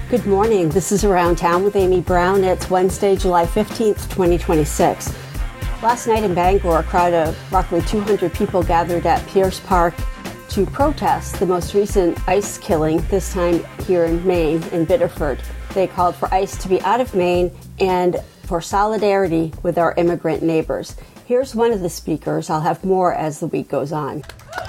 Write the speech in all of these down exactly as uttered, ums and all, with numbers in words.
Good morning. This is Around Town with Amy Brown. It's Wednesday, July fifteenth, twenty twenty-six. Last night in Bangor, a crowd of roughly two hundred people gathered at Pierce Park to protest the most recent ICE killing, this time here in Maine, in Biddeford. They called for ICE to be out of Maine and for solidarity with our immigrant neighbors. Here's one of the speakers. I'll have more as the week goes on.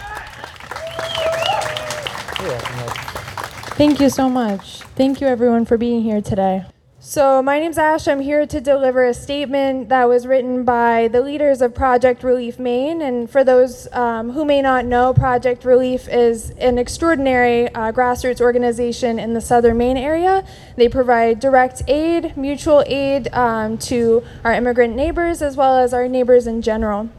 Thank you so much. Thank you everyone for being here today. So my name's Ash. I'm here to deliver a statement that was written by the leaders of Project Relief Maine. And for those um, who may not know, Project Relief is an extraordinary uh, grassroots organization in the southern Maine area. They provide direct aid, mutual aid um, to our immigrant neighbors as well as our neighbors in general.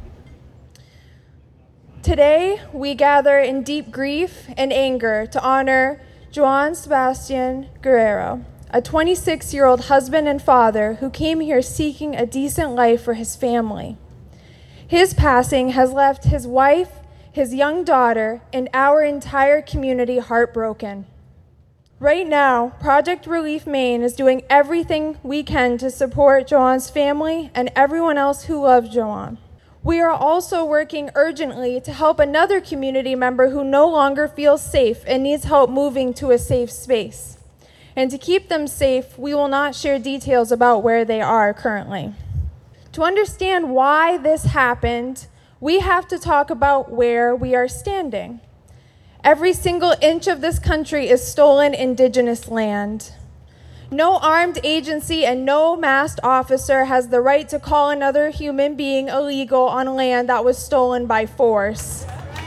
Today, we gather in deep grief and anger to honor Joan Sebastian Guerrero, a twenty-six-year-old husband and father who came here seeking a decent life for his family. His passing has left his wife, his young daughter, and our entire community heartbroken. Right now, Project Relief Maine is doing everything we can to support Joan's family and everyone else who loved Joan. We are also working urgently to help another community member who no longer feels safe and needs help moving to a safe space. And to keep them safe, we will not share details about where they are currently. To understand why this happened, we have to talk about where we are standing. Every single inch of this country is stolen Indigenous land. No armed agency and no masked officer has the right to call another human being illegal on land that was stolen by force.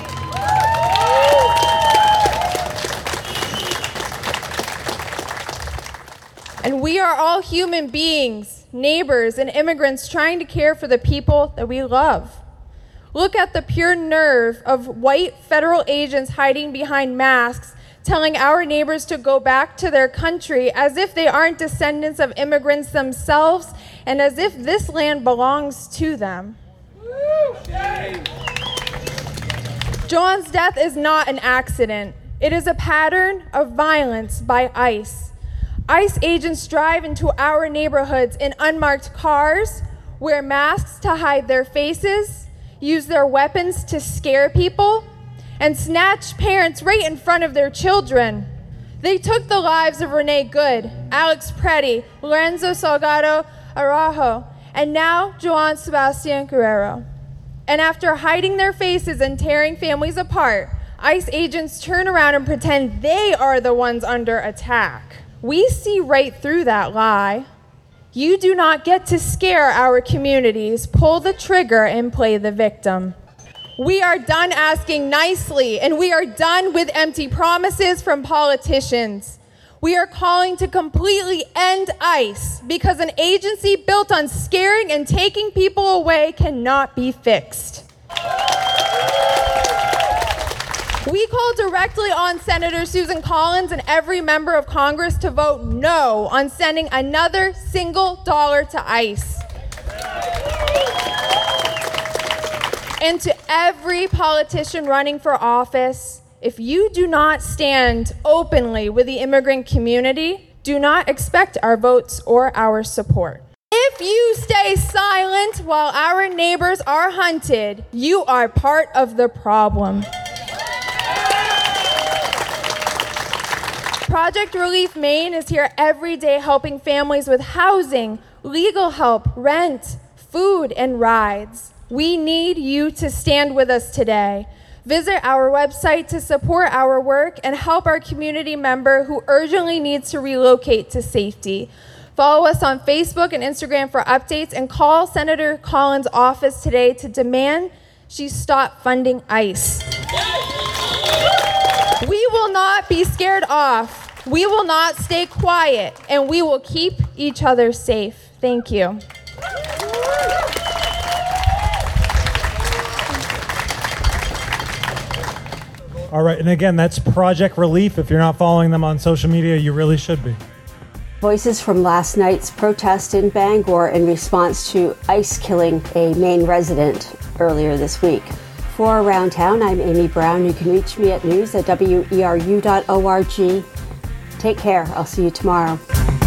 And we are all human beings, neighbors, and immigrants trying to care for the people that we love. Look at the pure nerve of white federal agents hiding behind masks, telling our neighbors to go back to their country as if they aren't descendants of immigrants themselves and as if this land belongs to them. Joan's death is not an accident. It is a pattern of violence by ICE. ICE agents drive into our neighborhoods in unmarked cars, wear masks to hide their faces, use their weapons to scare people, and snatch parents right in front of their children. They took the lives of Renee Good, Alex Preddy, Lorenzo Salgado Araujo, and now Joan Sebastian Guerrero. And after hiding their faces and tearing families apart, ICE agents turn around and pretend they are the ones under attack. We see right through that lie. You do not get to scare our communities, pull the trigger, and play the victim. We are done asking nicely, and we are done with empty promises from politicians. We are calling to completely end ICE because an agency built on scaring and taking people away cannot be fixed. We call directly on Senator Susan Collins and every member of Congress to vote no on sending another single dollar to ICE. And to every politician running for office, if you do not stand openly with the immigrant community, do not expect our votes or our support. If you stay silent while our neighbors are hunted, you are part of the problem. Project Relief Maine is here every day helping families with housing, legal help, rent, food, and rides. We need you to stand with us today. Visit our website to support our work and help our community member who urgently needs to relocate to safety. Follow us on Facebook and Instagram for updates and call Senator Collins' office today to demand she stop funding ICE. We will not be scared off. We will not stay quiet, and we will keep each other safe. Thank you. All right, and again, that's Project Relief. If you're not following them on social media, you really should be. Voices from last night's protest in Bangor in response to ICE killing a Maine resident earlier this week. For Around Town, I'm Amy Brown. You can reach me at news at W E R U dot org. Take care. I'll see you tomorrow.